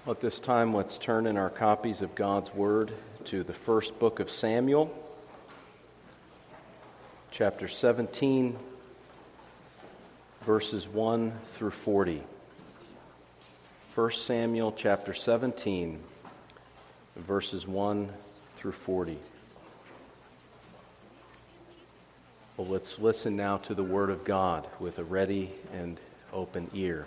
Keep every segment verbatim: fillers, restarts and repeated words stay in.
At this time, let's turn in our copies of God's Word to the first book of Samuel, chapter seventeen, verses one through forty. First Samuel, chapter seventeen, verses one through forty. Well, let's listen now to the Word of God with a ready and open ear.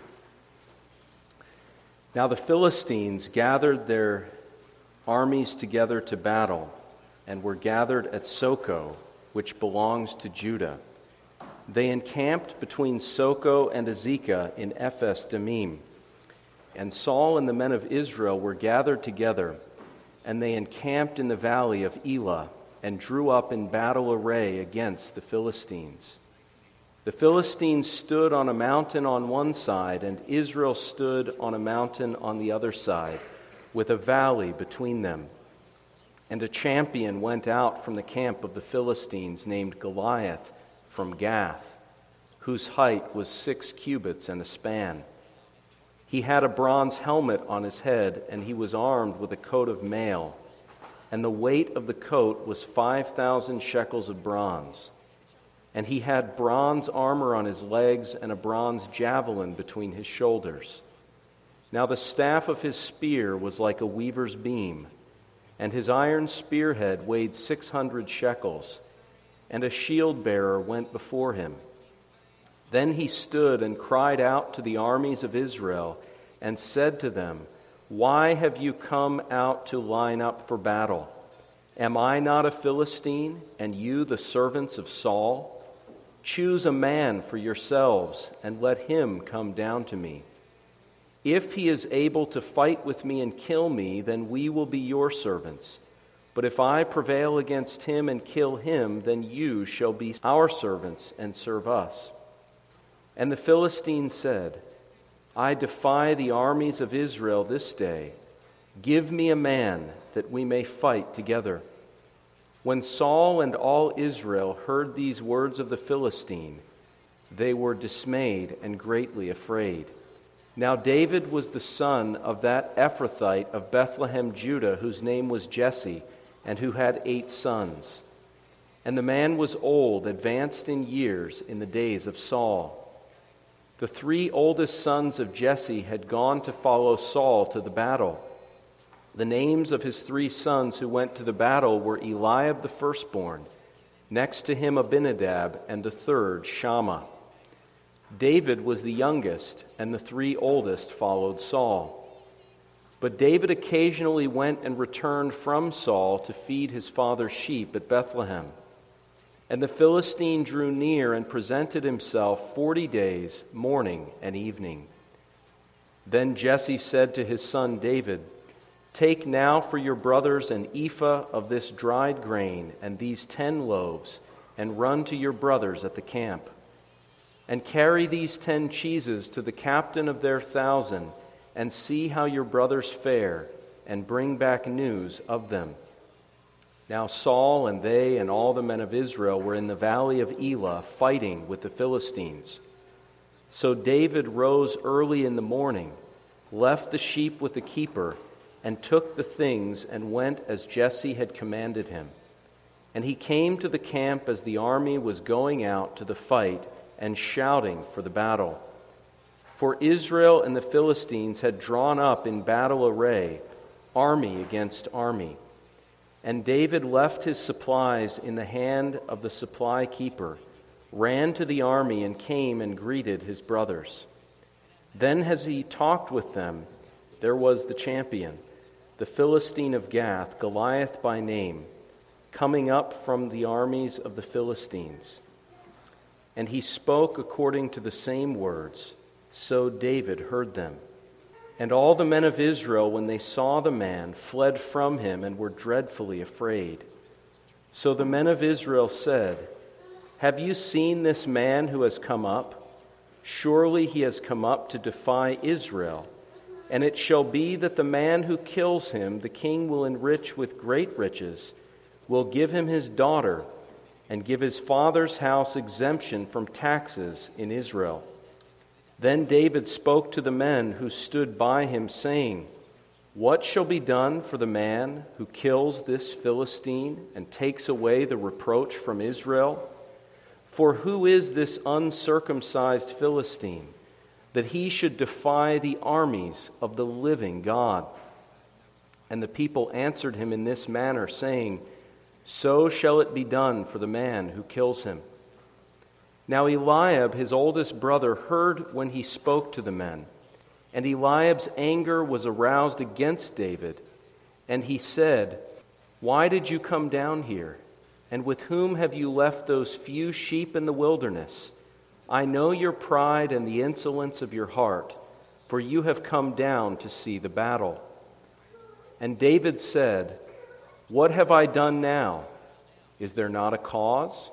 Now the Philistines gathered their armies together to battle, and were gathered at Soko, which belongs to Judah. They encamped between Soko and Azekah in Ephes Dammim. And Saul and the men of Israel were gathered together, and they encamped in the valley of Elah, and drew up in battle array against the Philistines. The Philistines stood on a mountain on one side, and Israel stood on a mountain on the other side, with a valley between them. And a champion went out from the camp of the Philistines, named Goliath, from Gath, whose height was six cubits and a span. He had a bronze helmet on his head, and he was armed with a coat of mail, and the weight of the coat was five thousand shekels of bronze. And he had bronze armor on his legs and a bronze javelin between his shoulders. Now the staff of his spear was like a weaver's beam, and his iron spearhead weighed six hundred shekels, and a shield-bearer went before him. Then he stood and cried out to the armies of Israel, and said to them, "Why have you come out to line up for battle? Am I not a Philistine, and you the servants of Saul? Choose a man for yourselves, and let him come down to me. If he is able to fight with me and kill me, then we will be your servants. But if I prevail against him and kill him, then you shall be our servants and serve us." And the Philistines said, "I defy the armies of Israel this day. Give me a man that we may fight together." When Saul and all Israel heard these words of the Philistine, they were dismayed and greatly afraid. Now David was the son of that Ephrathite of Bethlehem, Judah, whose name was Jesse, and who had eight sons. And the man was old, advanced in years, in the days of Saul. The three oldest sons of Jesse had gone to follow Saul to the battle. The names of his three sons who went to the battle were Eliab the firstborn, next to him Abinadab, and the third Shammah. David was the youngest, and the three oldest followed Saul. But David occasionally went and returned from Saul to feed his father's sheep at Bethlehem. And the Philistine drew near and presented himself forty days, morning and evening. Then Jesse said to his son David, "Take now for your brothers an ephah of this dried grain and these ten loaves, and run to your brothers at the camp. And carry these ten cheeses to the captain of their thousand, and see how your brothers fare, and bring back news of them." Now Saul and they and all the men of Israel were in the valley of Elah, fighting with the Philistines. So David rose early in the morning, left the sheep with the keeper, and took the things and went as Jesse had commanded him. And he came to the camp as the army was going out to the fight and shouting for the battle. For Israel and the Philistines had drawn up in battle array, army against army. And David left his supplies in the hand of the supply keeper, ran to the army, and came and greeted his brothers. Then as he talked with them, there was the champion, the Philistine of Gath, Goliath by name, coming up from the armies of the Philistines. And he spoke according to the same words, so David heard them. And all the men of Israel, when they saw the man, fled from him and were dreadfully afraid. So the men of Israel said, "Have you seen this man who has come up? Surely he has come up to defy Israel. And it shall be that the man who kills him, the king will enrich with great riches, will give him his daughter, and give his father's house exemption from taxes in Israel." Then David spoke to the men who stood by him, saying, "What shall be done for the man who kills this Philistine and takes away the reproach from Israel? For who is this uncircumcised Philistine, that he should defy the armies of the living God?" And the people answered him in this manner, saying, "So shall it be done for the man who kills him." Now Eliab, his oldest brother, heard when he spoke to the men. And Eliab's anger was aroused against David. And he said, "Why did you come down here? And with whom have you left those few sheep in the wilderness? I know your pride and the insolence of your heart, for you have come down to see the battle." And David said, "What have I done now? Is there not a cause?"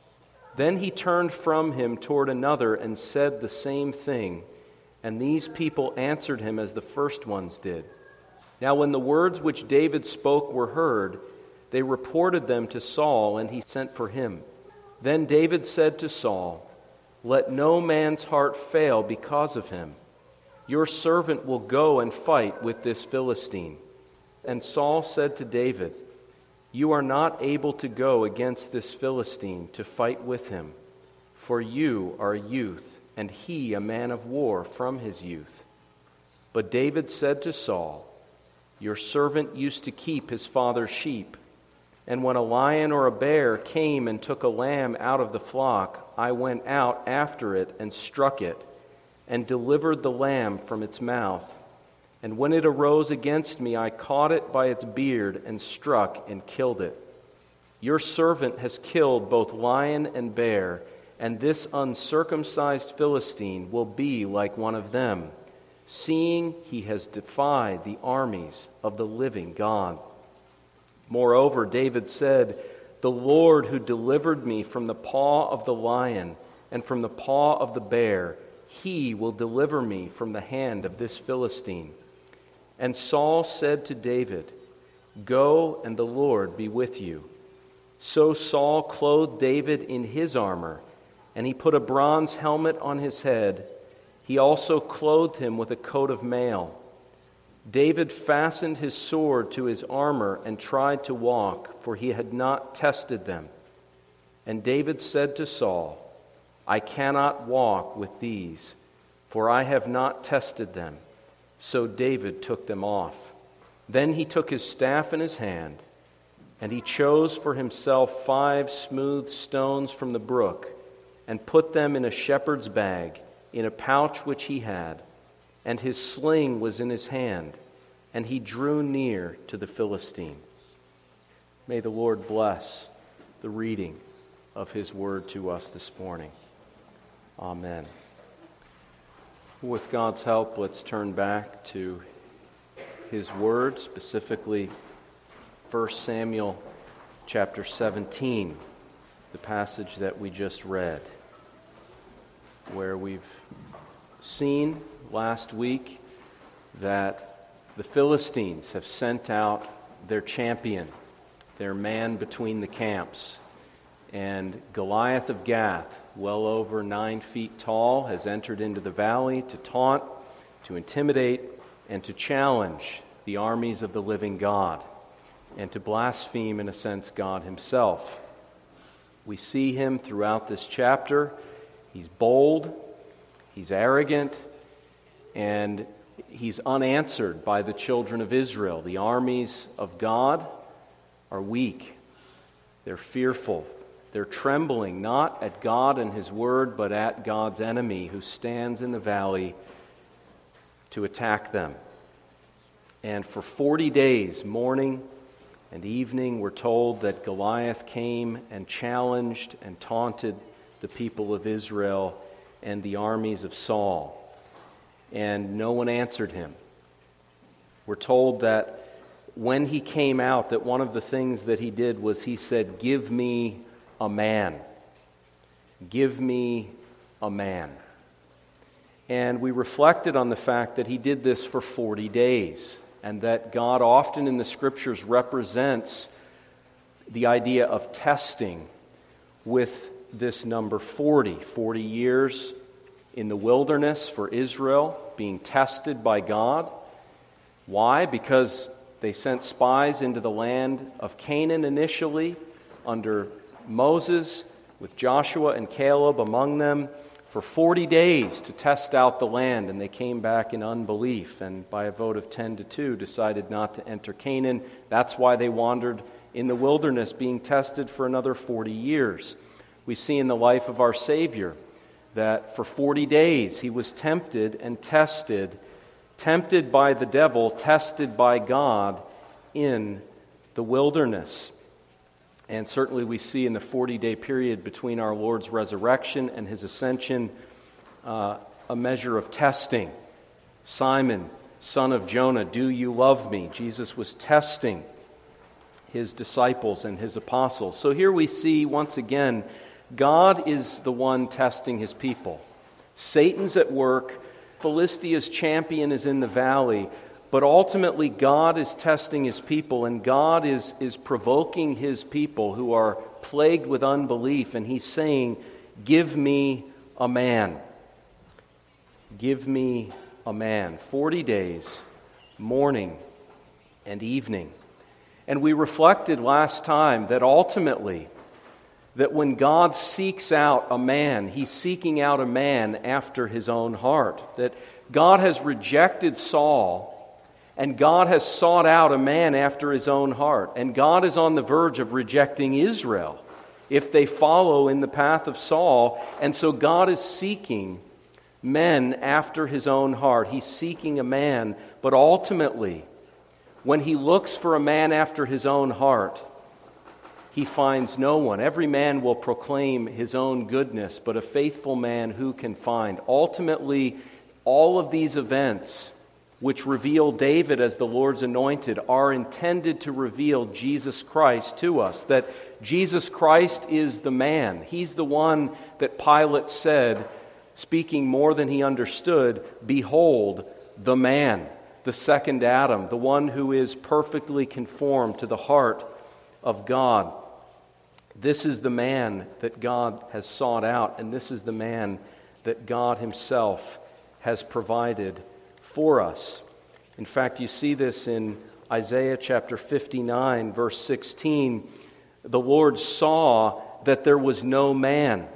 Then he turned from him toward another and said the same thing. And these people answered him as the first ones did. Now when the words which David spoke were heard, they reported them to Saul, and he sent for him. Then David said to Saul, "Let no man's heart fail because of him. Your servant will go and fight with this Philistine." And Saul said to David, "You are not able to go against this Philistine to fight with him, for you are a youth, and he a man of war from his youth." But David said to Saul, "Your servant used to keep his father's sheep, and when a lion or a bear came and took a lamb out of the flock, I went out after it and struck it, and delivered the lamb from its mouth. And when it arose against me, I caught it by its beard and struck and killed it. Your servant has killed both lion and bear, and this uncircumcised Philistine will be like one of them, seeing he has defied the armies of the living God." Moreover, David said, "The Lord who delivered me from the paw of the lion and from the paw of the bear, he will deliver me from the hand of this Philistine." And Saul said to David, "Go, and the Lord be with you." So Saul clothed David in his armor, and he put a bronze helmet on his head. He also clothed him with a coat of mail. David fastened his sword to his armor and tried to walk, for he had not tested them. And David said to Saul, "I cannot walk with these, for I have not tested them." So David took them off. Then he took his staff in his hand, and he chose for himself five smooth stones from the brook, and put them in a shepherd's bag, in a pouch which he had, and his sling was in his hand, and he drew near to the Philistine. May the Lord bless the reading of his word to us this morning. Amen. With God's help, let's turn back to his word, specifically First Samuel chapter seventeen, the passage that we just read, where we've seen last week that the Philistines have sent out their champion, their man between the camps. And Goliath of Gath, well over nine feet tall, has entered into the valley to taunt, to intimidate, and to challenge the armies of the living God, and to blaspheme, in a sense, God himself. We see him throughout this chapter. He's bold, he's arrogant, and he's unanswered by the children of Israel. The armies of God are weak. They're fearful. They're trembling, not at God and his word, but at God's enemy who stands in the valley to attack them. And for forty days, morning and evening, we're told that Goliath came and challenged and taunted the people of Israel and the armies of Saul. And no one answered him. We're told that when he came out, that one of the things that he did was he said, "Give me a man. Give me a man." And we reflected on the fact that he did this for forty days, and that God often in the Scriptures represents the idea of testing with this number forty. forty years in the wilderness for Israel, being tested by God. Why? Because they sent spies into the land of Canaan initially under Moses, with Joshua and Caleb among them, for forty days to test out the land, and they came back in unbelief, and by a vote of ten to two decided not to enter Canaan. That's why they wandered in the wilderness, being tested for another forty years. We see in the life of our Savior that for forty days he was tempted and tested, tempted by the devil, tested by God in the wilderness. And certainly we see in the forty-day period between our Lord's resurrection and his ascension uh, a measure of testing. Simon, son of Jonah, do you love me? Jesus was testing his disciples and his apostles. So here we see once again, God is the one testing his people. Satan's at work. Philistia's champion is in the valley. But ultimately, God is testing his people, and God is, is provoking his people who are plagued with unbelief, and he's saying, give me a man. Give me a man. Forty days, morning and evening. And we reflected last time that ultimately, that when God seeks out a man, he's seeking out a man after his own heart. That God has rejected Saul, and God has sought out a man after his own heart. And God is on the verge of rejecting Israel if they follow in the path of Saul. And so God is seeking men after his own heart. He's seeking a man, but ultimately, when he looks for a man after his own heart, he finds no one. Every man will proclaim his own goodness, but a faithful man who can find? Ultimately, all of these events which reveal David as the Lord's anointed are intended to reveal Jesus Christ to us. That Jesus Christ is the man. He's the one that Pilate said, speaking more than he understood, behold, the man, the second Adam, the one who is perfectly conformed to the heart of God. This is the man that God has sought out, and this is the man that God himself has provided for us. In fact, you see this in Isaiah chapter fifty-nine, verse sixteen. The Lord saw that there was no man.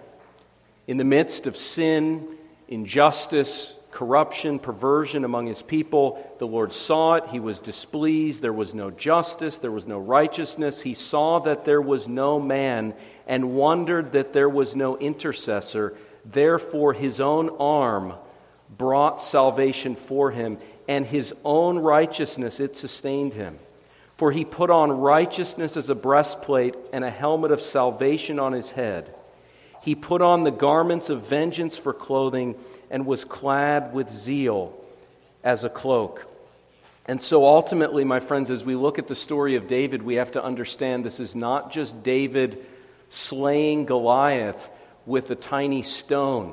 In the midst of sin, injustice, corruption, perversion among his people, the Lord saw it. He was displeased. There was no justice. There was no righteousness. He saw that there was no man and wondered that there was no intercessor. Therefore, his own arm brought salvation for him, and his own righteousness, it sustained him. For he put on righteousness as a breastplate and a helmet of salvation on his head. He put on the garments of vengeance for clothing and was clad with zeal as a cloak. And so ultimately, my friends, as we look at the story of David, we have to understand this is not just David slaying Goliath with a tiny stone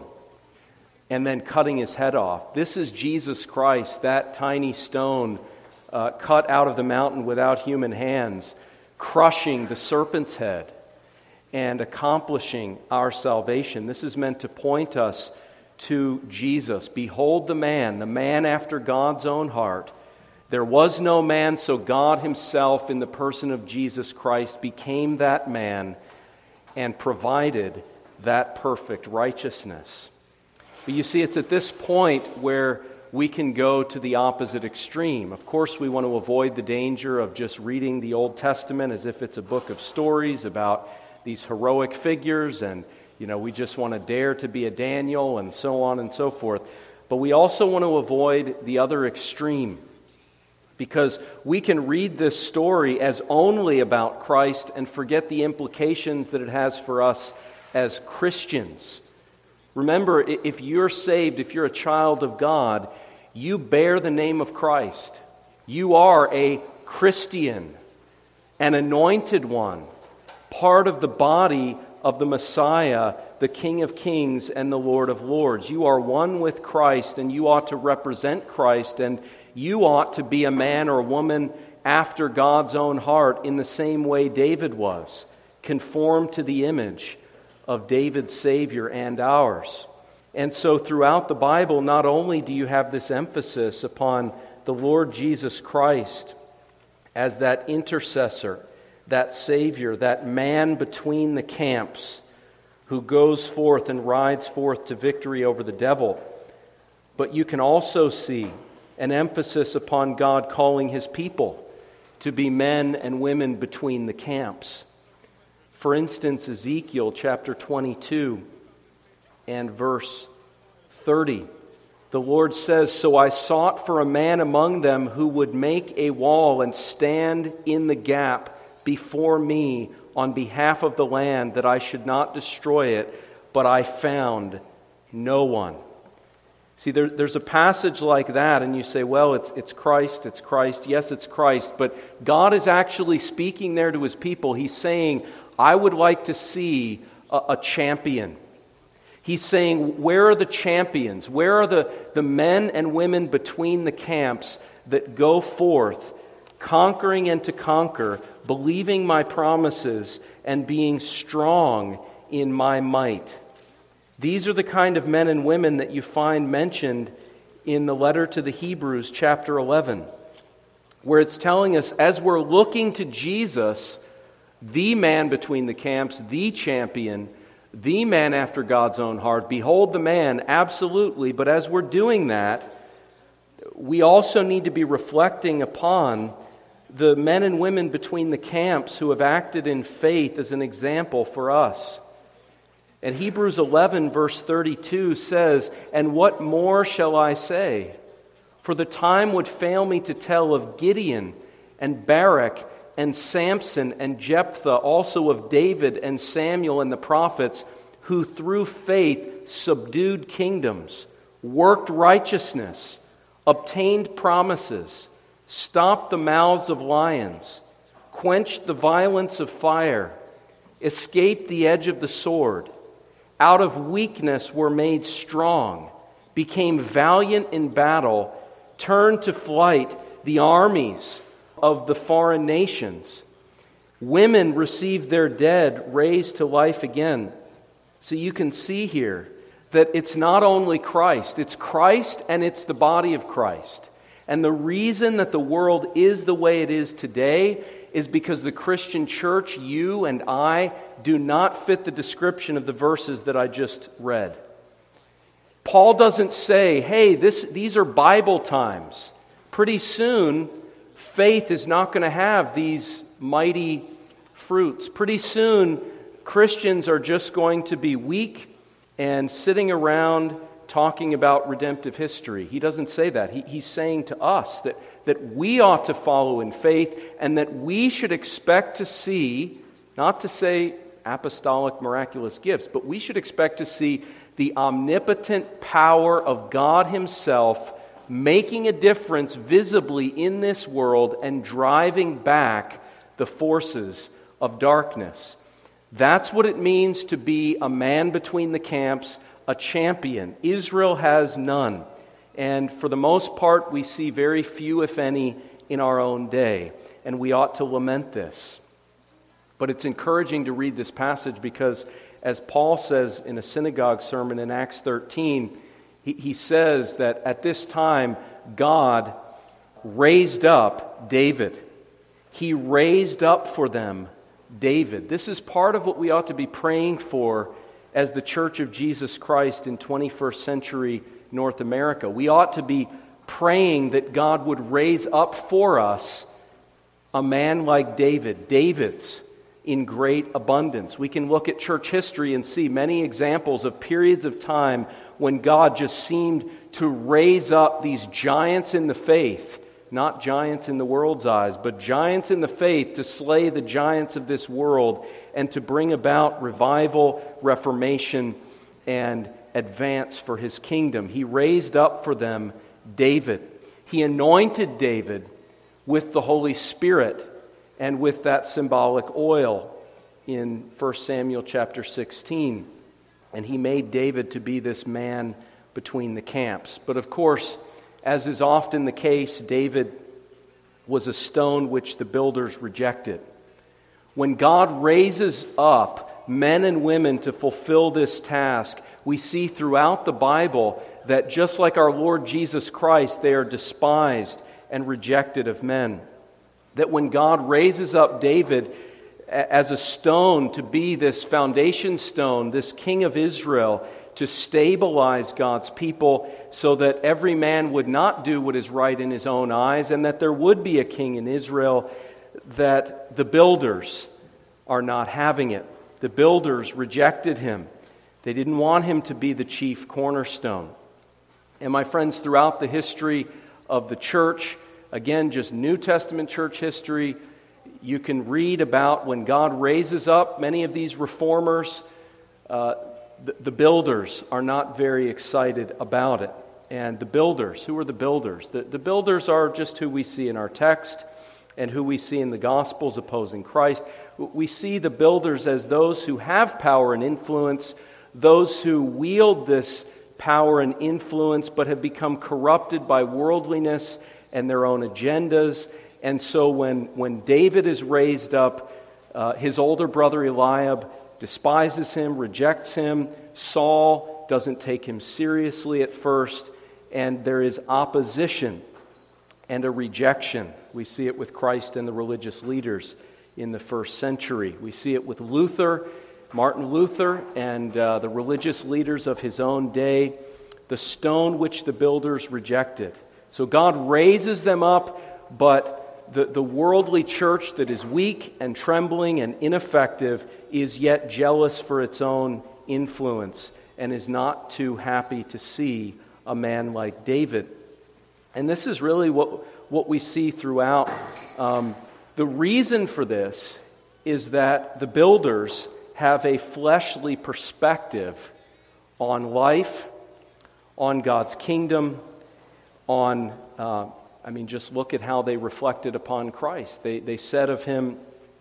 and then cutting his head off. This is Jesus Christ, that tiny stone uh, cut out of the mountain without human hands, crushing the serpent's head and accomplishing our salvation. This is meant to point us to Jesus. Behold the man, the man after God's own heart. There was no man, so God himself in the person of Jesus Christ became that man and provided that perfect righteousness. But you see, it's at this point where we can go to the opposite extreme. Of course, we want to avoid the danger of just reading the Old Testament as if it's a book of stories about these heroic figures, and you know, we just want to dare to be a Daniel and so on and so forth. But we also want to avoid the other extreme, because we can read this story as only about Christ and forget the implications that it has for us as Christians. Remember, if you're saved, if you're a child of God, you bear the name of Christ. You are a Christian, an anointed one, part of the body of the Messiah, the King of Kings and the Lord of Lords. You are one with Christ, and you ought to represent Christ, and you ought to be a man or a woman after God's own heart in the same way David was, conformed to the image of David's Savior and ours. And so throughout the Bible, not only do you have this emphasis upon the Lord Jesus Christ as that intercessor, that Savior, that man between the camps who goes forth and rides forth to victory over the devil. But you can also see an emphasis upon God calling His people to be men and women between the camps. For instance, Ezekiel chapter twenty-two and verse thirty. The Lord says, "So I sought for a man among them who would make a wall and stand in the gap before me on behalf of the land, that I should not destroy it, but I found no one." See, there, there's a passage like that, and you say, well, it's, it's Christ, it's Christ. Yes, it's Christ, but God is actually speaking there to His people. He's saying, I would like to see a, a champion. He's saying, where are the champions? Where are the, the men and women between the camps that go forth, conquering and to conquer, believing my promises, and being strong in my might? These are the kind of men and women that you find mentioned in the letter to the Hebrews, chapter eleven, where it's telling us, as we're looking to Jesus, the man between the camps, the champion, the man after God's own heart, behold the man, absolutely, but as we're doing that, we also need to be reflecting upon the men and women between the camps who have acted in faith as an example for us. And Hebrews eleven verse thirty-two says, "And what more shall I say? For the time would fail me to tell of Gideon and Barak and Samson and Jephthah, also of David and Samuel and the prophets, who through faith subdued kingdoms, worked righteousness, obtained promises, stopped the mouths of lions, quenched the violence of fire, escaped the edge of the sword, out of weakness were made strong, became valiant in battle, turned to flight the armies of the foreign nations. Women received their dead raised to life again." So you can see here that it's not only Christ, it's Christ and it's the body of Christ. And the reason that the world is the way it is today is because the Christian church, you and I, do not fit the description of the verses that I just read. Paul doesn't say, hey, this, these are Bible times. Pretty soon, faith is not going to have these mighty fruits. Pretty soon, Christians are just going to be weak and sitting around talking about redemptive history. He doesn't say that. He, he's saying to us that, that we ought to follow in faith and that we should expect to see, not to say apostolic miraculous gifts, but we should expect to see the omnipotent power of God Himself making a difference visibly in this world and driving back the forces of darkness. That's what it means to be a man between the camps, a champion. Israel has none. And for the most part, we see very few, if any, in our own day. And we ought to lament this. But it's encouraging to read this passage because, as Paul says in a synagogue sermon in Acts thirteen, he, he says that at this time, God raised up David. He raised up for them David. This is part of what we ought to be praying for as the Church of Jesus Christ in twenty-first century North America. We ought to be praying that God would raise up for us a man like David, David's in great abundance. We can look at church history and see many examples of periods of time when God just seemed to raise up these giants in the faith, not giants in the world's eyes, but giants in the faith to slay the giants of this world and to bring about revival, reformation, and advance for His kingdom. He raised up for them David. He anointed David with the Holy Spirit and with that symbolic oil in First Samuel chapter sixteen. And He made David to be this man between the camps. But of course, as is often the case, David was a stone which the builders rejected. When God raises up men and women to fulfill this task, we see throughout the Bible that just like our Lord Jesus Christ, they are despised and rejected of men. That when God raises up David as a stone to be this foundation stone, this king of Israel, to stabilize God's people so that every man would not do what is right in his own eyes, and that there would be a king in Israel, that the builders are not having it. The builders rejected him. They didn't want him to be the chief cornerstone. And my friends, throughout the history of the church, again, just New Testament church history, you can read about when God raises up many of these reformers, uh, the, the builders are not very excited about it. And the builders, who are the builders? The, the builders are just who we see in our text and who we see in the Gospels opposing Christ. We see the builders as those who have power and influence, those who wield this power and influence but have become corrupted by worldliness and their own agendas. And so when, when David is raised up, uh, his older brother Eliab despises him, rejects him. Saul doesn't take him seriously at first, and there is opposition and a rejection. We see it with Christ and the religious leaders in the first century. We see it with Luther, Martin Luther, and uh, the religious leaders of his own day, the stone which the builders rejected. So God raises them up, but the, the worldly church that is weak and trembling and ineffective is yet jealous for its own influence and is not too happy to see a man like David. And this is really what, what we see throughout. Um, the reason for this is that the builders have a fleshly perspective on life, on God's kingdom, on, uh, I mean, just look at how they reflected upon Christ. They they said of him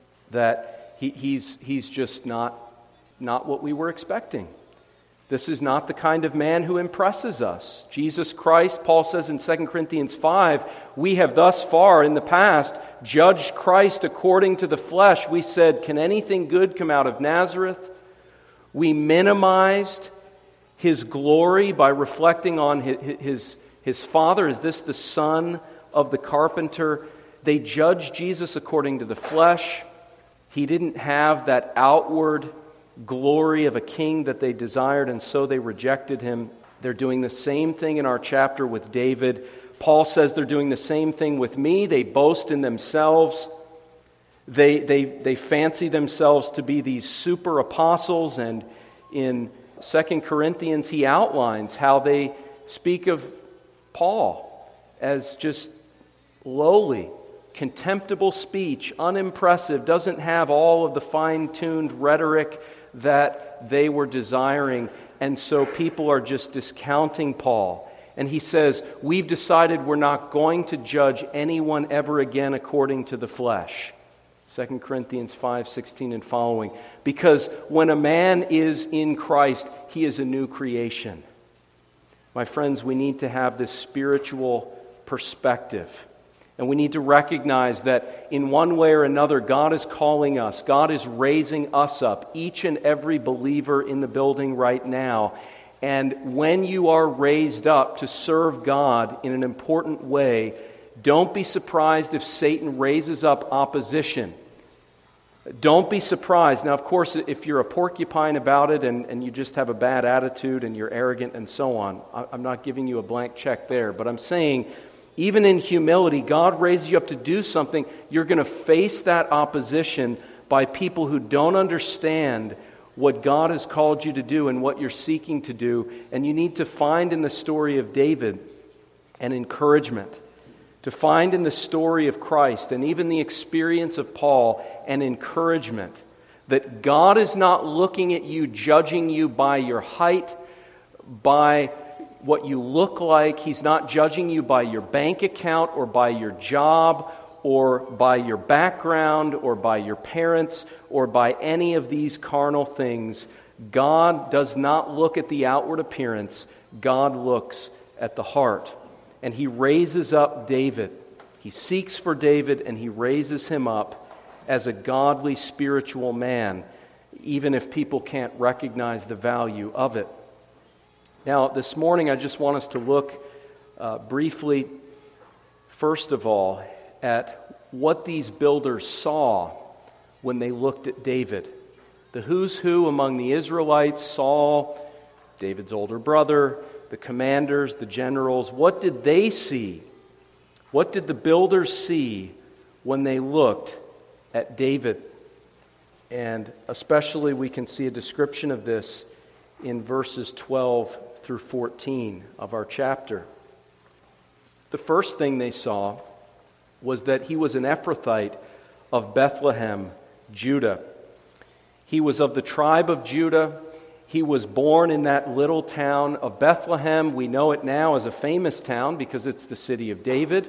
that he, he's he's just not not what we were expecting. This is not the kind of man who impresses us. Jesus Christ, Paul says in Second Corinthians five, we have thus far in the past judged Christ according to the flesh. We said, can anything good come out of Nazareth? We minimized his glory by reflecting on his, his, his father. Is this the son of the carpenter? They judged Jesus according to the flesh. He didn't have that outward glory of a king that they desired, and so they rejected him. They're doing the same thing in our chapter with David. Paul says they're doing the same thing with me. They boast in themselves. They, they, they fancy themselves to be these super apostles, and in Second Corinthians he outlines how they speak of Paul as just lowly, contemptible speech, unimpressive, doesn't have all of the fine-tuned rhetoric that they were desiring, and so people are just discounting Paul. And he says, we've decided we're not going to judge anyone ever again according to the flesh. Second Corinthians five sixteen and following. Because when a man is in Christ, he is a new creation. My friends, we need to have this spiritual perspective. And we need to recognize that in one way or another, God is calling us. God is raising us up, each and every believer in the building right now. And when you are raised up to serve God in an important way, don't be surprised if Satan raises up opposition. Don't be surprised. Now, of course, if you're a porcupine about it and, and you just have a bad attitude and you're arrogant and so on, I'm not giving you a blank check there. But I'm saying, even in humility, God raises you up to do something. You're going to face that opposition by people who don't understand what God has called you to do and what you're seeking to do. And you need to find in the story of David an encouragement. To find in the story of Christ and even the experience of Paul an encouragement that God is not looking at you, judging you by your height, by what you look like. He's not judging you by your bank account or by your job or by your background or by your parents or by any of these carnal things. God does not look at the outward appearance. God looks at the heart. And he raises up David. He seeks for David and he raises him up as a godly spiritual man, even if people can't recognize the value of it. Now, this morning I just want us to look uh, briefly first of all, at what these builders saw when they looked at David. The who's who among the Israelites, Saul, David's older brother, the commanders, the generals, what did they see? What did the builders see when they looked at David? And especially we can see a description of this in verses twelve through fourteen of our chapter. The first thing they saw was that he was an Ephrathite of Bethlehem, Judah. He was of the tribe of Judah. He was born in that little town of Bethlehem. We know it now as a famous town because it's the city of David.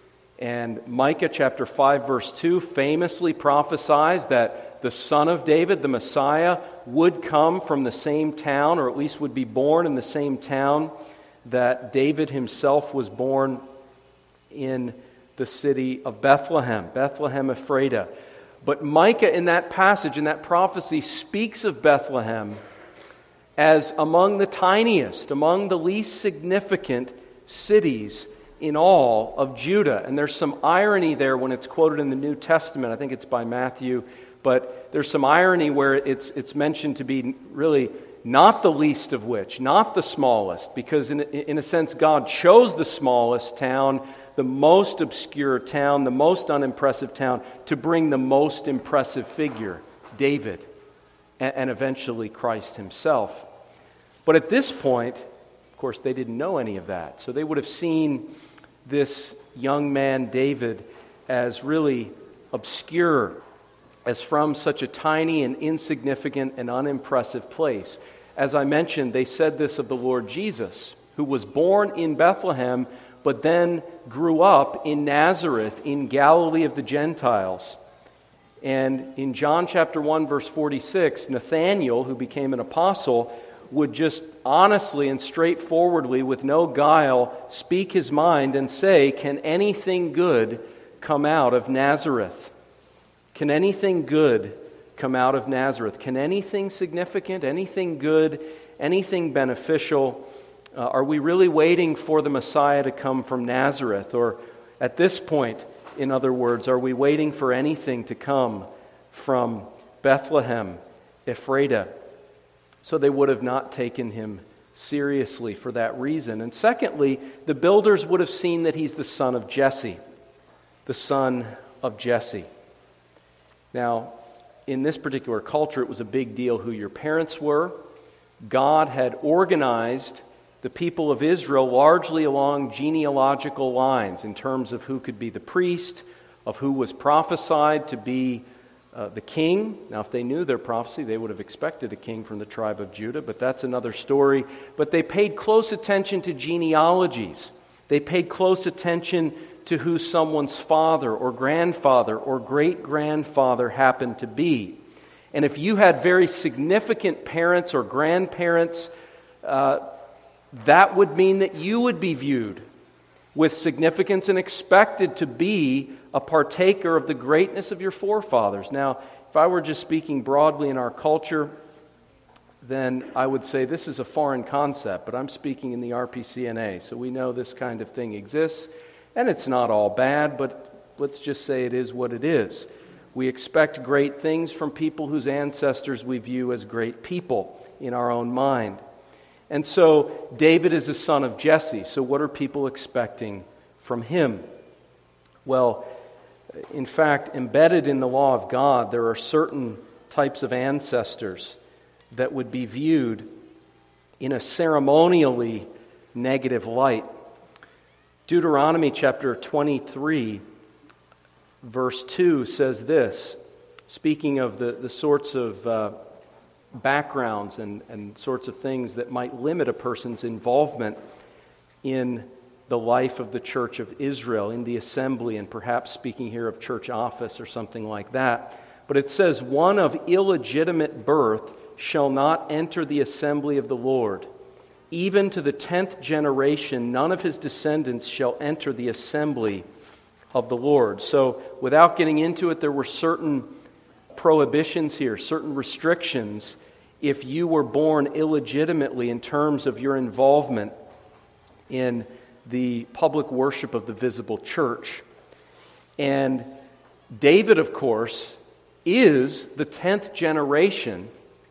And Micah chapter five verse two famously prophesies that the son of David, the Messiah, would come from the same town, or at least would be born in the same town that David himself was born in, the city of Bethlehem, Bethlehem Ephratah. But Micah in that passage, in that prophecy, speaks of Bethlehem as among the tiniest, among the least significant cities in all of Judah. And there's some irony there when it's quoted in the New Testament. I think it's by Matthew. But there's some irony where it's it's mentioned to be really not the least of which, not the smallest, because in, in a sense God chose the smallest town, the most obscure town, the most unimpressive town, to bring the most impressive figure, David, and, and eventually Christ himself. But at this point, of course, they didn't know any of that. So they would have seen this young man, David, as really obscure, as from such a tiny and insignificant and unimpressive place. As I mentioned, they said this of the Lord Jesus, who was born in Bethlehem, but then grew up in Nazareth, in Galilee of the Gentiles. And in John chapter one, verse forty-six, Nathanael, who became an apostle, would just honestly and straightforwardly, with no guile, speak his mind and say, "Can anything good come out of Nazareth? Can anything good come out of Nazareth? Can anything significant, anything good, anything beneficial? Uh, are we really waiting for the Messiah to come from Nazareth? Or at this point, in other words, are we waiting for anything to come from Bethlehem, Ephratah?" So they would have not taken him seriously for that reason. And secondly, the builders would have seen that he's the son of Jesse, the son of Jesse. Now, in this particular culture, it was a big deal who your parents were. God had organized the people of Israel largely along genealogical lines in terms of who could be the priest, of who was prophesied to be uh, the king. Now, if they knew their prophecy, they would have expected a king from the tribe of Judah, but that's another story. But they paid close attention to genealogies. They paid close attention to who someone's father or grandfather or great-grandfather happened to be. And if you had very significant parents or grandparents, uh, that would mean that you would be viewed with significance and expected to be a partaker of the greatness of your forefathers. Now, if I were just speaking broadly in our culture, then I would say this is a foreign concept, but I'm speaking in the R P C N A, so we know this kind of thing exists. And it's not all bad, but let's just say it is what it is. We expect great things from people whose ancestors we view as great people in our own mind. And so David is a son of Jesse. So what are people expecting from him? Well, in fact, embedded in the law of God, there are certain types of ancestors that would be viewed in a ceremonially negative light. Deuteronomy chapter twenty-three, verse two says this, speaking of the, the sorts of uh, backgrounds and, and sorts of things that might limit a person's involvement in the life of the church of Israel, in the assembly, and perhaps speaking here of church office or something like that. But it says, "One of illegitimate birth shall not enter the assembly of the Lord. Even to the tenth generation, none of his descendants shall enter the assembly of the Lord." So, without getting into it, there were certain prohibitions here, certain restrictions if you were born illegitimately in terms of your involvement in the public worship of the visible church. And David, of course, is the tenth generation,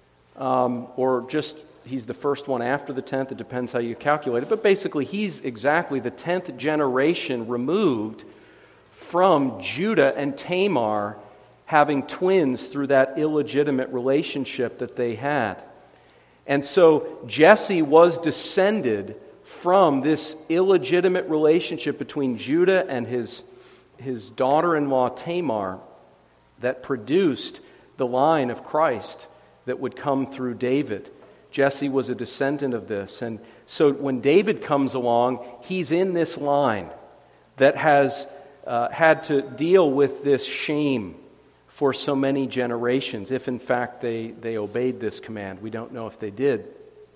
um, or just he's the first one after the tenth, it depends how you calculate it, but basically he's exactly the tenth generation removed from Judah and Tamar having twins through that illegitimate relationship that they had. And so Jesse was descended from this illegitimate relationship between Judah and his, his daughter-in-law Tamar that produced the line of Christ that would come through David. Jesse was a descendant of this. And so when David comes along, he's in this line that has uh, had to deal with this shame for so many generations, if in fact they, they obeyed this command. We don't know if they did.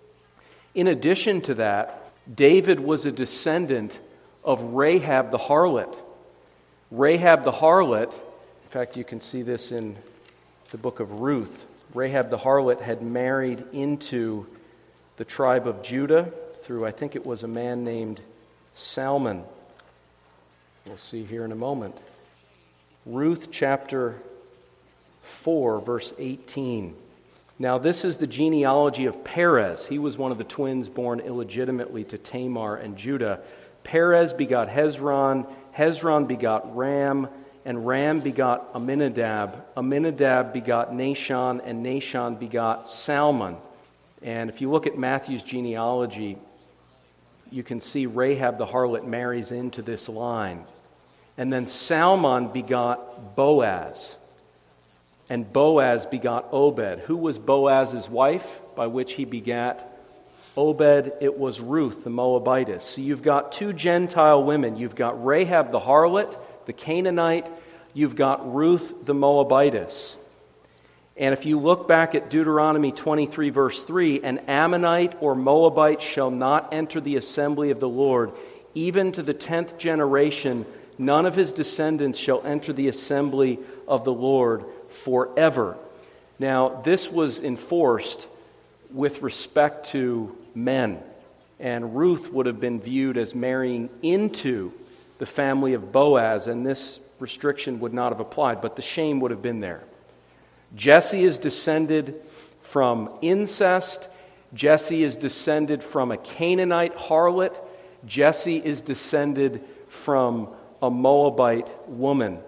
In addition to that, David was a descendant of Rahab the harlot. Rahab the harlot, in fact you can see this in the book of Ruth, Rahab the harlot had married into the tribe of Judah through, I think it was a man named Salmon. We'll see here in a moment. Ruth chapter four, verse eighteen. Now this is the genealogy of Perez. He was one of the twins born illegitimately to Tamar and Judah. Perez begot Hezron, Hezron begot Ram, and Ram begot Amminadab. Amminadab begot Nahshon, and Nahshon begot Salmon. And if you look at Matthew's genealogy, you can see Rahab the harlot marries into this line. And then Salmon begot Boaz. And Boaz begot Obed. Who was Boaz's wife by which he begat Obed? It was Ruth the Moabitess. So you've got two Gentile women. You've got Rahab the harlot, the Canaanite. You've got Ruth the Moabitess. And if you look back at Deuteronomy twenty-three, verse three, an Ammonite or Moabite shall not enter the assembly of the Lord. Even to the tenth generation, none of his descendants shall enter the assembly of the Lord forever. Now, this was enforced with respect to men. And Ruth would have been viewed as marrying into the family of Boaz, and this restriction would not have applied, but the shame would have been there. Jesse is descended from incest. Jesse is descended from a Canaanite harlot. Jesse is descended from a Moabite woman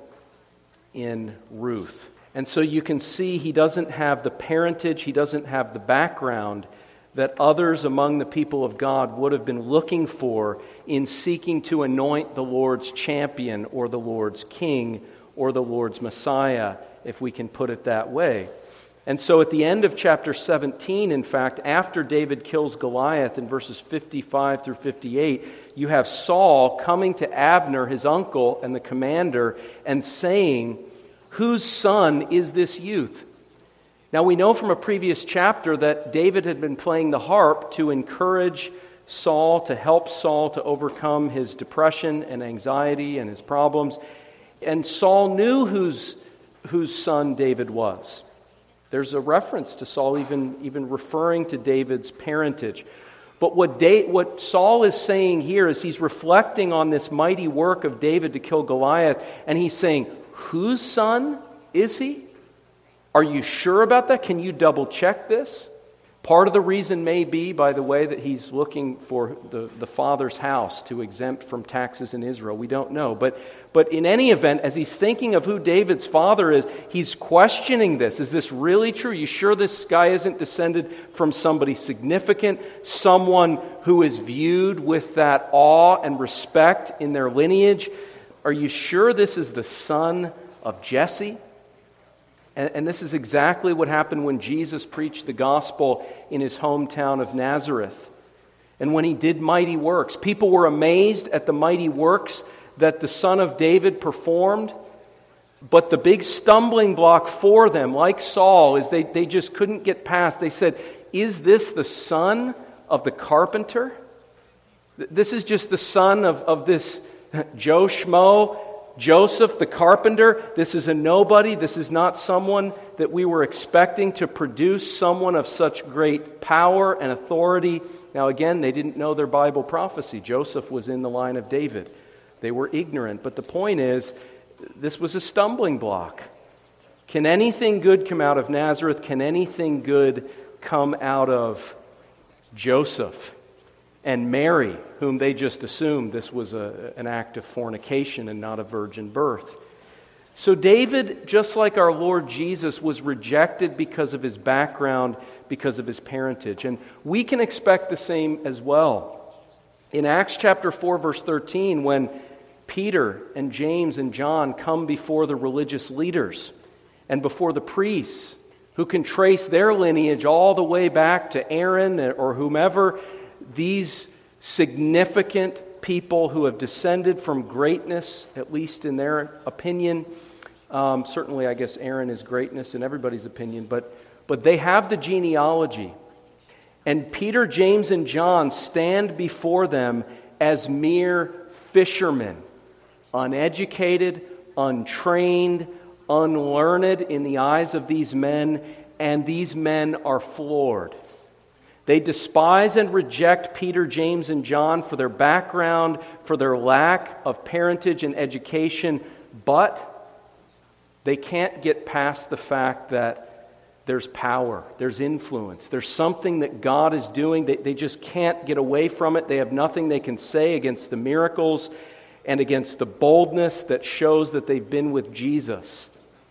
in Ruth. And so you can see he doesn't have the parentage, he doesn't have the background that others among the people of God would have been looking for in seeking to anoint the Lord's champion or the Lord's king or the Lord's Messiah, if we can put it that way. And so at the end of chapter seventeen, in fact, after David kills Goliath in verses fifty-five through fifty-eight, you have Saul coming to Abner, his uncle and the commander, and saying, "Whose son is this youth?" Now we know from a previous chapter that David had been playing the harp to encourage Saul, to help Saul to overcome his depression and anxiety and his problems. And Saul knew whose, whose son David was. There's a reference to Saul even, even referring to David's parentage. But what, da- what Saul is saying here is he's reflecting on this mighty work of David to kill Goliath, and he's saying, whose son is he? Are you sure about that? Can you double check this? Part of the reason may be, by the way, that he's looking for the, the father's house to exempt from taxes in Israel. We don't know. But, but in any event, as he's thinking of who David's father is, he's questioning this. Is this really true? Are you sure this guy isn't descended from somebody significant? Someone who is viewed with that awe and respect in their lineage? Are you sure this is the son of Jesse? And, and this is exactly what happened when Jesus preached the gospel in his hometown of Nazareth. And when he did mighty works, people were amazed at the mighty works that the son of David performed. But the big stumbling block for them, like Saul, is they, they just couldn't get past. They said, is this the son of the carpenter? This is just the son of, of this Joe Schmo. Joseph, the carpenter, this is a nobody. This is not someone that we were expecting to produce someone of such great power and authority. Now again, they didn't know their Bible prophecy. Joseph was in the line of David. They were ignorant. But the point is, this was a stumbling block. Can anything good come out of Nazareth? Can anything good come out of Joseph and Mary, whom they just assumed this was a, an act of fornication and not a virgin birth? So David, just like our Lord Jesus, was rejected because of his background, because of his parentage. And we can expect the same as well. In Acts chapter four, verse thirteen, when Peter and James and John come before the religious leaders and before the priests, who can trace their lineage all the way back to Aaron or whomever, these significant people who have descended from greatness, at least in their opinion. Um, certainly, I guess Aaron is greatness in everybody's opinion, but, but they have the genealogy. And Peter, James, and John stand before them as mere fishermen, uneducated, untrained, unlearned in the eyes of these men, and these men are floored. They despise and reject Peter, James, and John for their background, for their lack of parentage and education, but they can't get past the fact that there's power, there's influence, there's something that God is doing. They, they just can't get away from it. They have nothing they can say against the miracles and against the boldness that shows that they've been with Jesus.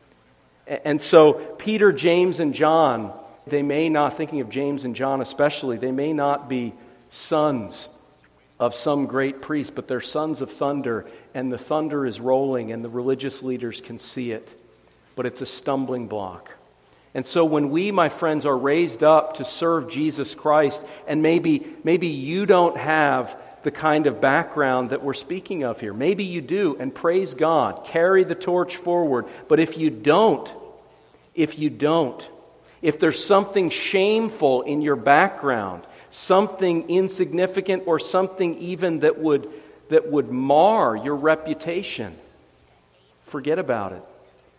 And so Peter, James, and John, they may not, thinking of James and John especially, they may not be sons of some great priest, but they're sons of thunder, and the thunder is rolling, and the religious leaders can see it. But it's a stumbling block. And so when we, my friends, are raised up to serve Jesus Christ, and maybe, maybe you don't have the kind of background that we're speaking of here. Maybe you do, and praise God, carry the torch forward. But if you don't, if you don't, if there's something shameful in your background, something insignificant or something even that would that would mar your reputation, forget about it.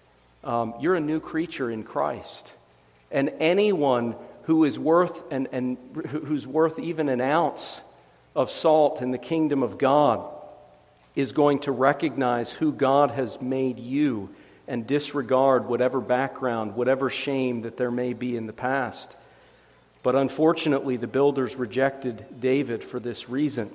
Um, you're a new creature in Christ. And anyone who is worth and, and who's worth even an ounce of salt in the kingdom of God is going to recognize who God has made you and disregard whatever background, whatever shame that there may be in the past. But unfortunately, the builders rejected David for this reason.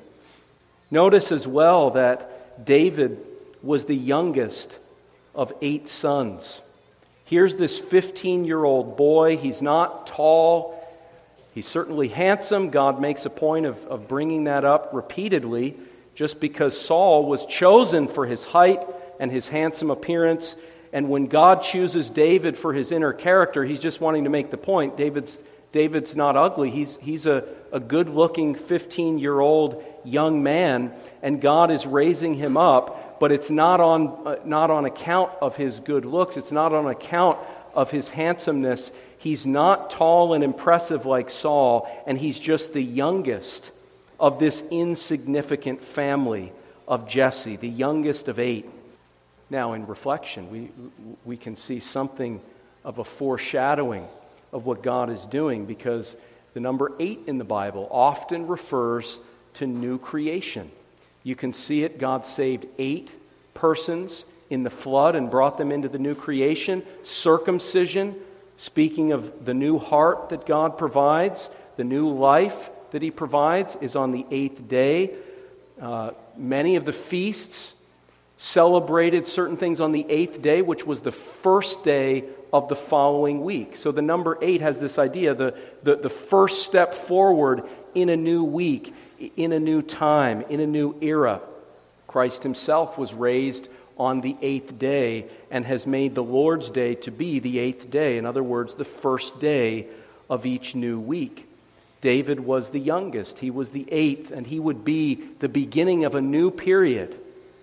Notice as well that David was the youngest of eight sons. Here's this fifteen-year-old boy. He's not tall. He's certainly handsome. God makes a point of, of bringing that up repeatedly, just because Saul was chosen for his height and his handsome appearance. And when God chooses David for his inner character, he's just wanting to make the point. David's David's not ugly. He's, he's a, a good-looking fifteen-year-old young man, and God is raising him up, but it's not on, uh, not on account of his good looks. It's not on account of his handsomeness. He's not tall and impressive like Saul, and he's just the youngest of this insignificant family of Jesse, the youngest of eight. Now, in reflection, we we can see something of a foreshadowing of what God is doing, because the number eight in the Bible often refers to new creation. You can see it. God saved eight persons in the flood and brought them into the new creation. Circumcision, speaking of the new heart that God provides, the new life that He provides, is on the eighth day. Uh, many of the feasts celebrated certain things on the eighth day, which was the first day of the following week. So the number eight has this idea, the, the, the first step forward in a new week, in a new time, in a new era. Christ Himself was raised on the eighth day and has made the Lord's Day to be the eighth day. In other words, the first day of each new week. David was the youngest. He was the eighth, and he would be the beginning of a new period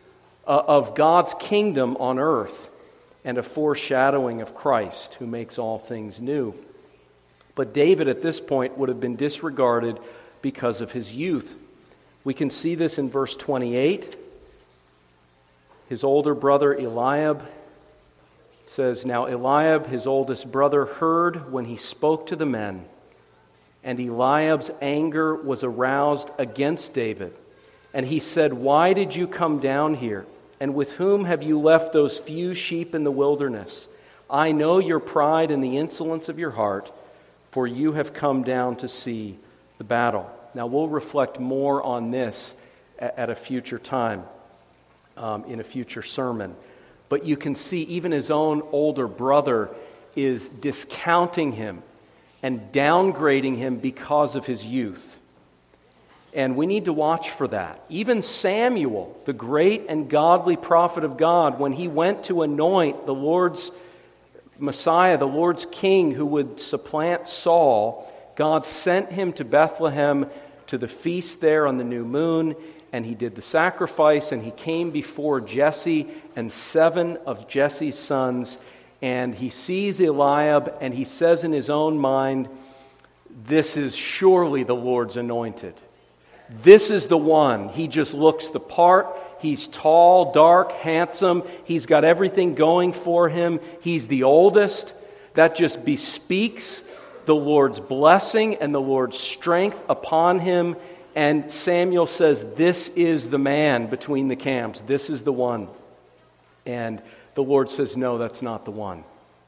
of God's kingdom on earth, and a foreshadowing of Christ, who makes all things new. But David at this point would have been disregarded because of his youth. We can see this in verse twenty-eight. his older brother Eliab. It says, "Now Eliab, his oldest brother, heard when he spoke to the men, and Eliab's anger was aroused against David. And he said, 'Why did you come down here? And with whom have you left those few sheep in the wilderness? I know your pride and the insolence of your heart, for you have come down to see the battle.'" Now we'll reflect more on this at a future time, um, in a future sermon. But you can see even his own older brother is discounting him and downgrading him because of his youth. And we need to watch for that. Even Samuel, the great and godly prophet of God, when he went to anoint the Lord's Messiah, the Lord's king who would supplant Saul, God sent him to Bethlehem to the feast there on the new moon, and he did the sacrifice, and he came before Jesse and seven of Jesse's sons, and he sees Eliab, and he says in his own mind, "This is surely the Lord's anointed. This is the one." He just looks the part. He's tall, dark, handsome. He's got everything going for him. He's the oldest. That just bespeaks the Lord's blessing and the Lord's strength upon him. And Samuel says, "This is the man between the camps. This is the one." And the Lord says, "No, that's not the one."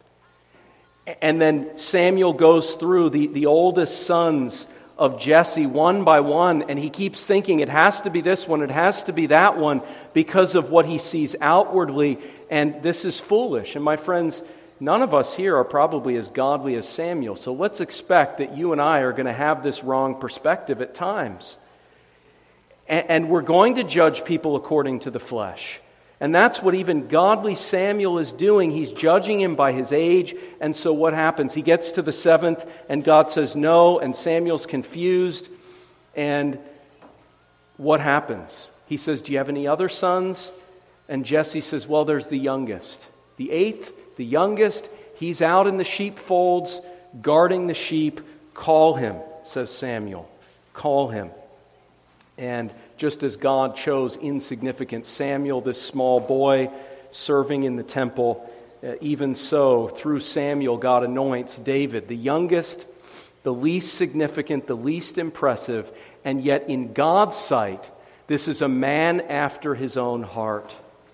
And then Samuel goes through the, the oldest sons of Jesse one by one, and he keeps thinking it has to be this one, it has to be that one, because of what he sees outwardly, and this is foolish. And my friends, none of us here are probably as godly as Samuel, so let's expect that you and I are going to have this wrong perspective at times. And, and we're going to judge people according to the flesh. And that's what even godly Samuel is doing. He's judging him by his age. And so what happens? He gets to the seventh, and God says no, and Samuel's confused. And what happens? He says, "Do you have any other sons?" And Jesse says, "Well, there's the youngest. The eighth, the youngest, he's out in the sheepfolds, guarding the sheep. Call him," says Samuel. Call him. And just as God chose insignificant Samuel, this small boy serving in the temple, uh, even so, through Samuel, God anoints David, the youngest, the least significant, the least impressive, and yet in God's sight, this is a man after his own heart.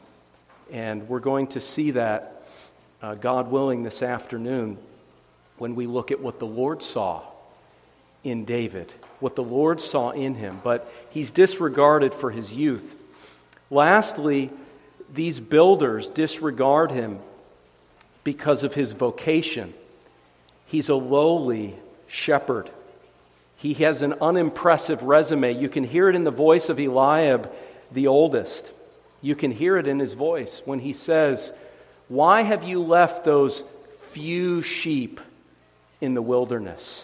And we're going to see that, uh, God willing, this afternoon when we look at what the Lord saw in David, what the Lord saw in him, but he's disregarded for his youth. Lastly, these builders disregard him because of his vocation. He's a lowly shepherd. He has an unimpressive resume. You can hear it in the voice of Eliab, the oldest. You can hear it in his voice when he says, "Why have you left those few sheep in the wilderness?"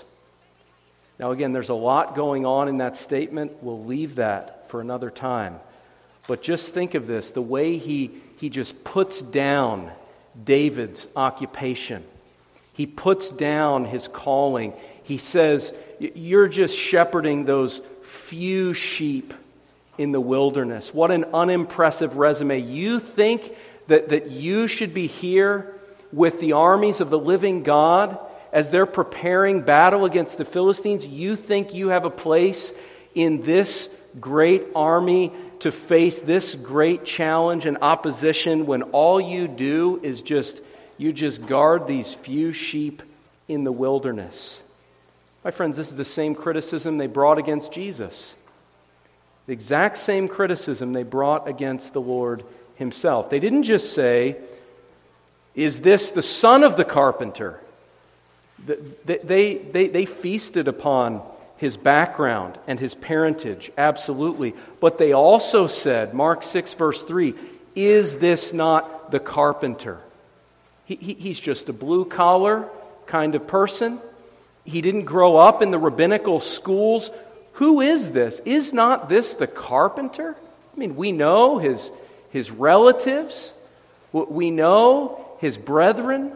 Now again, there's a lot going on in that statement. We'll leave that for another time. But just think of this, the way he, he just puts down David's occupation. He puts down his calling. He says, "You're just shepherding those few sheep in the wilderness." What an unimpressive resume. You think that, that you should be here with the armies of the living God as they're preparing battle against the Philistines? You think you have a place in this great army to face this great challenge and opposition when all you do is just, you just guard these few sheep in the wilderness? My friends, this is the same criticism they brought against Jesus. The exact same criticism they brought against the Lord himself. They didn't just say, "Is this the son of the carpenter?" They, they, they, they feasted upon his background and his parentage, absolutely. But they also said, Mark six verse three, "Is this not the carpenter?" He, he, he's just a blue-collar kind of person. He didn't grow up in the rabbinical schools. Who is this? Is not this the carpenter? I mean, we know his, his relatives. We know his brethren.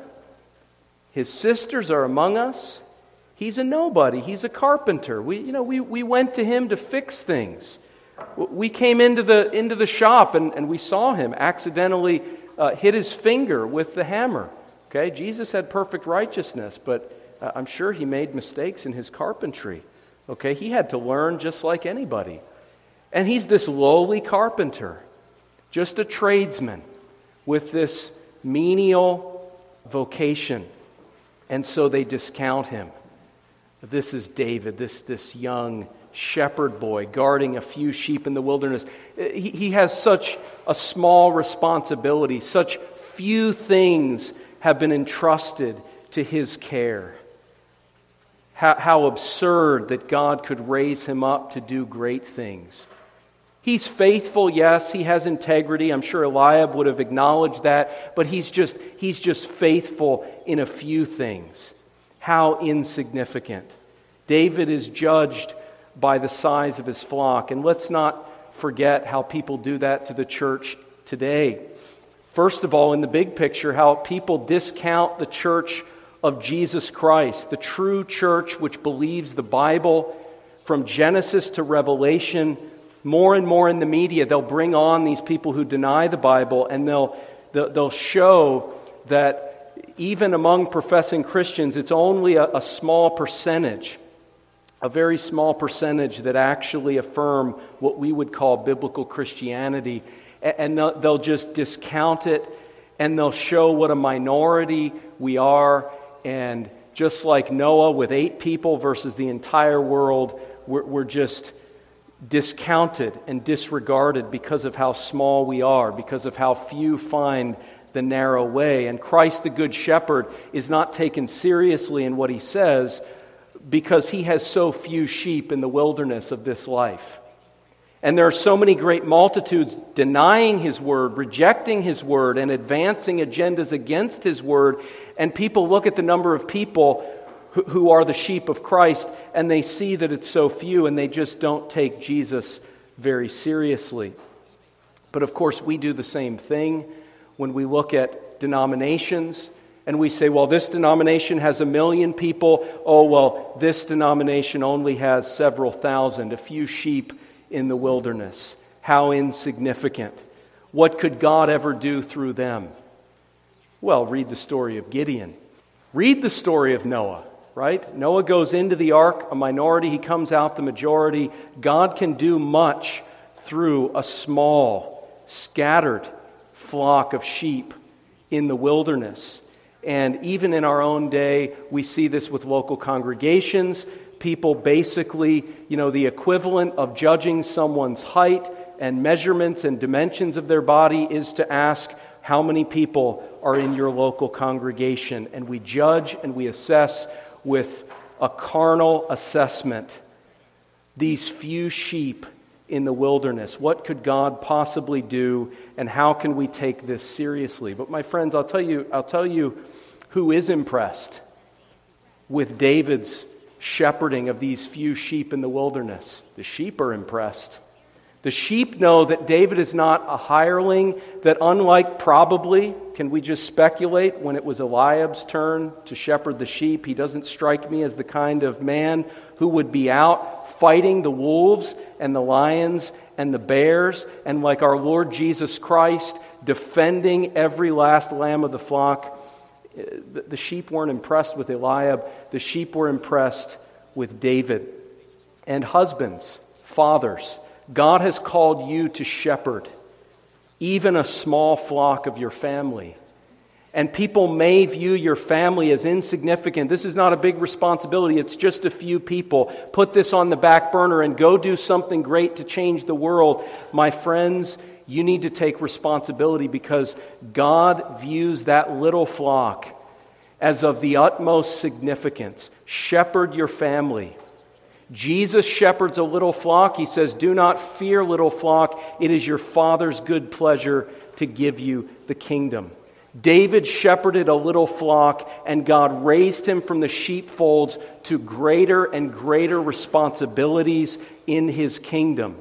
His sisters are among us. He's a nobody. He's a carpenter. We, you know, we, we went to him to fix things. We came into the into the shop and, and we saw him accidentally uh, hit his finger with the hammer. Okay, Jesus had perfect righteousness, but uh, I'm sure he made mistakes in his carpentry. Okay, he had to learn just like anybody. And he's this lowly carpenter, just a tradesman with this menial vocation. And so they discount him. This is David, this, this young shepherd boy guarding a few sheep in the wilderness. He, he has such a small responsibility. Such few things have been entrusted to his care. How, how absurd that God could raise him up to do great things. He's faithful, yes, he has integrity. I'm sure Eliab would have acknowledged that, but he's just he's just faithful in a few things. How insignificant. David is judged by the size of his flock, and let's not forget how people do that to the church today. First of all, in the big picture, how people discount the church of Jesus Christ, the true church which believes the Bible from Genesis to Revelation. More and more in the media, they'll bring on these people who deny the Bible, and they'll they'll show that even among professing Christians, it's only a, a small percentage, a very small percentage that actually affirm what we would call biblical Christianity, and they'll, they'll just discount it, and they'll show what a minority we are, and just like Noah with eight people versus the entire world, we're, we're just discounted and disregarded because of how small we are, because of how few find the narrow way. And Christ the Good Shepherd is not taken seriously in what he says because he has so few sheep in the wilderness of this life. And there are so many great multitudes denying his word, rejecting his word, and advancing agendas against his word. And people look at the number of people who, who are the sheep of Christ, and they see that it's so few, and they just don't take Jesus very seriously. But of course, we do the same thing when we look at denominations, and we say, well, this denomination has a million people. Oh, well, this denomination only has several thousand, a few sheep in the wilderness. How insignificant. What could God ever do through them? Well, read the story of Gideon. Read the story of Noah, right? Noah goes into the ark, a minority. He comes out the majority. God can do much through a small, scattered flock of sheep in the wilderness. And even in our own day, we see this with local congregations. People basically, you know, the equivalent of judging someone's height and measurements and dimensions of their body is to ask how many people are in your local congregation. And we judge and we assess with a carnal assessment these few sheep in the wilderness. What could God possibly do, and how can we take this seriously? But my friends, I'll tell you, I'll tell you who is impressed with David's shepherding of these few sheep in the wilderness. The sheep are impressed. The sheep know that David is not a hireling, that unlike probably, can we just speculate, when it was Eliab's turn to shepherd the sheep, he doesn't strike me as the kind of man who would be out fighting the wolves and the lions and the bears, and like our Lord Jesus Christ, defending every last lamb of the flock. The sheep weren't impressed with Eliab. The sheep were impressed with David. And husbands, fathers, God has called you to shepherd even a small flock of your family. And people may view your family as insignificant. This is not a big responsibility. It's just a few people. Put this on the back burner and go do something great to change the world. My friends, you need to take responsibility because God views that little flock as of the utmost significance. Shepherd your family. Jesus shepherds a little flock. He says, "Do not fear, little flock. It is your Father's good pleasure to give you the kingdom." David shepherded a little flock, and God raised him from the sheepfolds to greater and greater responsibilities in his kingdom.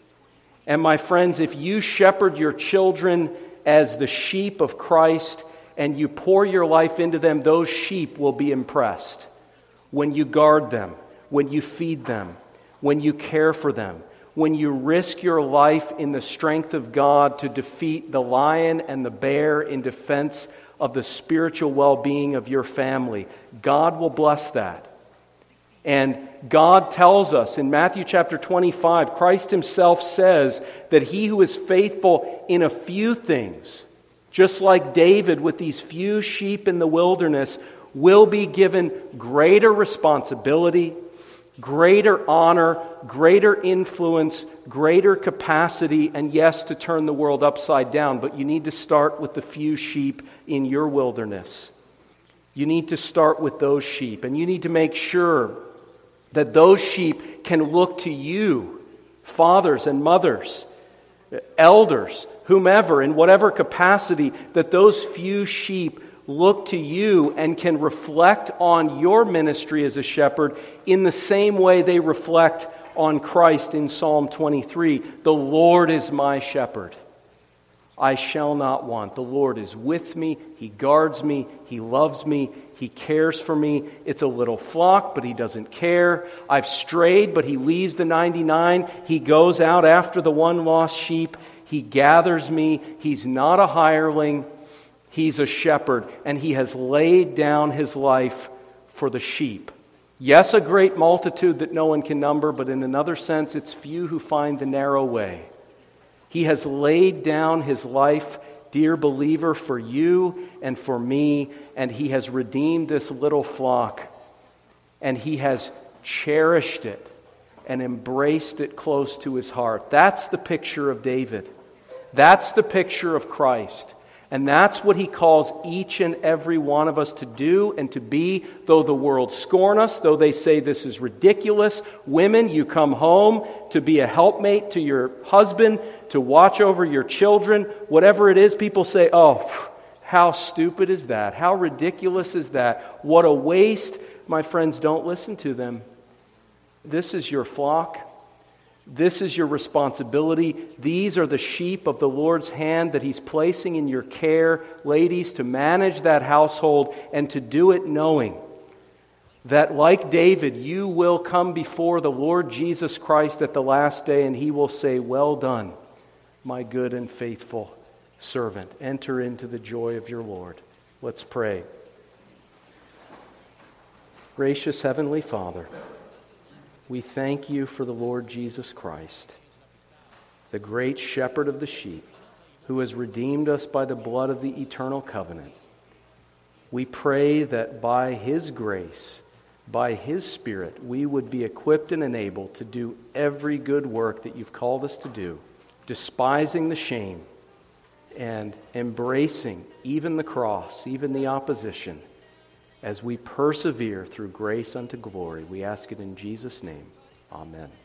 And my friends, if you shepherd your children as the sheep of Christ and you pour your life into them, those sheep will be impressed. When you guard them, when you feed them, when you care for them, when you risk your life in the strength of God to defeat the lion and the bear in defense of the spiritual well-being of your family. God will bless that. And God tells us in Matthew chapter twenty-five, Christ himself says that he who is faithful in a few things, just like David with these few sheep in the wilderness, will be given greater responsibility, greater honor, greater influence, greater capacity, and yes, to turn the world upside down. But you need to start with the few sheep in your wilderness. You need to start with those sheep, and you need to make sure that those sheep can look to you, fathers and mothers, elders, whomever, in whatever capacity, that those few sheep look to you and can reflect on your ministry as a shepherd in the same way they reflect on Christ in Psalm twenty-three. The Lord is my shepherd. I shall not want. The Lord is with me. He guards me. He loves me. He cares for me. It's a little flock, but he doesn't care. I've strayed, but he leaves the ninety-nine. He goes out after the one lost sheep. He gathers me. He's not a hireling. He's a shepherd, and he has laid down his life for the sheep. Yes, a great multitude that no one can number, but in another sense, it's few who find the narrow way. He has laid down his life, dear believer, for you and for me, and he has redeemed this little flock, and he has cherished it and embraced it close to his heart. That's the picture of David. That's the picture of Christ. And that's what he calls each and every one of us to do and to be, though the world scorn us, though they say this is ridiculous. Women, you come home to be a helpmate to your husband, to watch over your children, whatever it is. People say, oh, how stupid is that? How ridiculous is that? What a waste. My friends, don't listen to them. This is your flock. This is your responsibility. These are the sheep of the Lord's hand that he's placing in your care, ladies, to manage that household and to do it knowing that, like David, you will come before the Lord Jesus Christ at the last day and he will say, well done, my good and faithful servant. Enter into the joy of your Lord. Let's pray. Gracious Heavenly Father, we thank you for the Lord Jesus Christ, the great shepherd of the sheep, who has redeemed us by the blood of the eternal covenant. We pray that by his grace, by his Spirit, we would be equipped and enabled to do every good work that you've called us to do, despising the shame and embracing even the cross, even the opposition, as we persevere through grace unto glory. We ask it in Jesus' name. Amen.